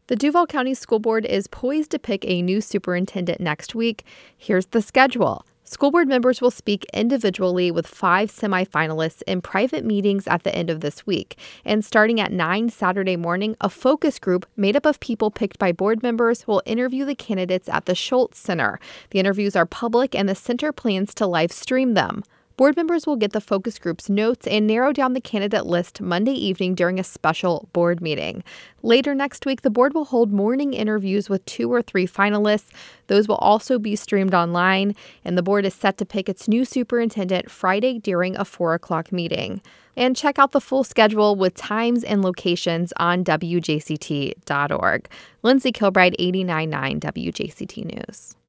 The Duval County School Board is poised to pick a new superintendent next week. Here's the schedule. School board members will speak individually with 5 semifinalists in private meetings at the end of this week. And starting at 9 Saturday morning, a focus group made up of people picked by board members will interview the candidates at the Schultz Center. The interviews are public, and the center plans to live stream them. Board members will get the focus group's notes and narrow down the candidate list Monday evening during a special board meeting. Later next week, the board will hold morning interviews with 2 or 3 finalists. Those will also be streamed online, and the board is set to pick its new superintendent Friday during a 4 o'clock meeting. And check out the full schedule with times and locations on WJCT.org. Lindsay Kilbride, 89.9 WJCT News.